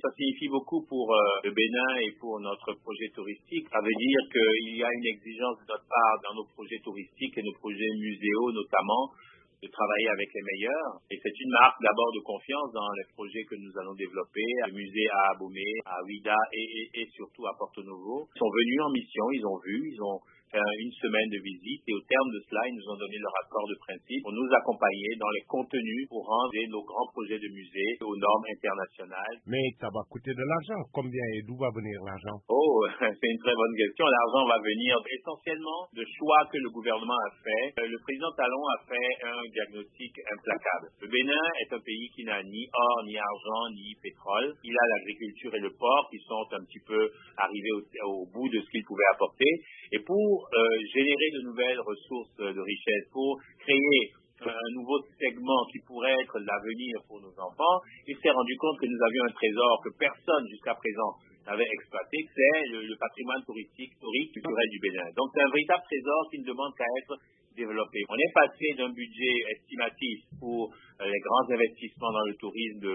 Ça signifie beaucoup pour le Bénin et pour notre projet touristique. Ça veut dire qu'il y a une exigence de notre part dans nos projets touristiques et nos projets muséaux notamment, de travailler avec les meilleurs. Et c'est une marque d'abord de confiance dans les projets que nous allons développer, le musée à Abomey, à Ouidah et surtout à Porto Novo. Ils sont venus en mission, ils ont vu, ils ont fait une semaine de visite et au terme de cela, ils nous ont donné leur accord de principe pour nous accompagner dans les contenus pour rendre nos grands projets de musée aux normes internationales. Mais ça va coûter de l'argent. Combien et d'où va venir l'argent? Oh, c'est une très bonne question. L'argent va venir essentiellement de choix que le gouvernement a fait. Le président Talon a fait un diagnostic implacable. Le Bénin est un pays qui n'a ni or, ni argent, ni pétrole. Il a l'agriculture et le port qui sont un petit peu arrivés au bout de ce qu'ils pouvaient apporter. Et pour générer de nouvelles ressources de richesse, pour créer un nouveau segment qui pourrait être l'avenir pour nos enfants, il s'est rendu compte que nous avions un trésor que personne jusqu'à présent n'avait exploité, c'est le patrimoine touristique, historique, culturel du Bénin. Donc c'est un véritable trésor qui ne demande qu'à être développé. On est passé d'un budget estimatif pour les grands investissements dans le tourisme de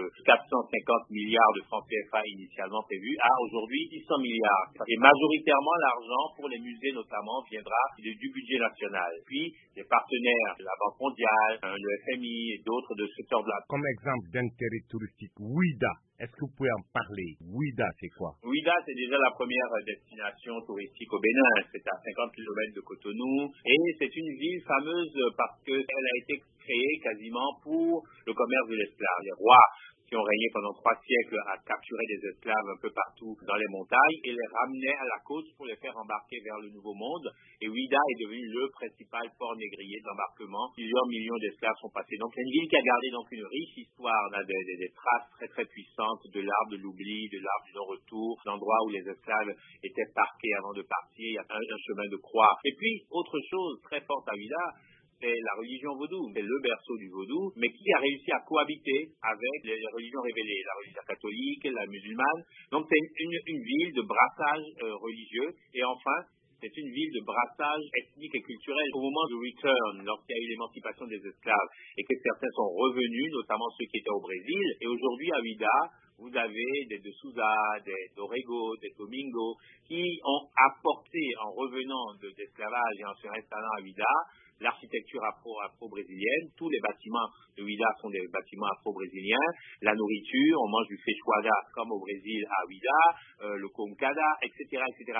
450 milliards de francs CFA initialement prévus à aujourd'hui 600 milliards. Et majoritairement, l'argent pour les musées notamment viendra du budget national. Puis, les partenaires, la Banque mondiale, le FMI et d'autres de ce secteur-là. Comme exemple d'intérêt touristique, Ouidah. Est-ce que vous pouvez en parler? Ouidah, c'est quoi? Ouidah, c'est déjà la première destination touristique au Bénin. C'est à 50 km de Cotonou. Et c'est une ville fameuse parce qu'elle a été créée quasiment pour le commerce de l'esclave. Les rois qui ont régné pendant 3 siècles à capturer des esclaves un peu partout dans les montagnes et les ramenaient à la côte pour les faire embarquer vers le Nouveau Monde. Et Ouidah est devenu le principal port négrier d'embarquement. Plusieurs millions d'esclaves sont passés. Donc c'est une ville qui a gardé donc une riche histoire, on a des traces très très puissantes de l'arbre de l'oubli, de l'arbre du non-retour, d'endroits où les esclaves étaient parqués avant de partir. Il y a un chemin de croix. Et puis, autre chose très forte à Ouidah, c'est la religion vaudou, c'est le berceau du vaudou, mais qui a réussi à cohabiter avec les religions révélées, la religion catholique, la musulmane. Donc c'est une ville de brassage religieux. Et enfin, c'est une ville de brassage ethnique et culturel. Au moment du return, lorsqu'il y a eu l'émancipation des esclaves et que certains sont revenus, notamment ceux qui étaient au Brésil, et aujourd'hui à Ouidah, vous avez des De Souza, des Dorrego, des Domingo, qui ont apporté, en revenant de l'esclavage et en se installant à Ouidah, l'architecture afro-brésilienne. Tous les bâtiments de Ouidah sont des bâtiments afro-brésiliens. La nourriture, on mange du feijoada comme au Brésil à Ouidah, le concada, etc., etc.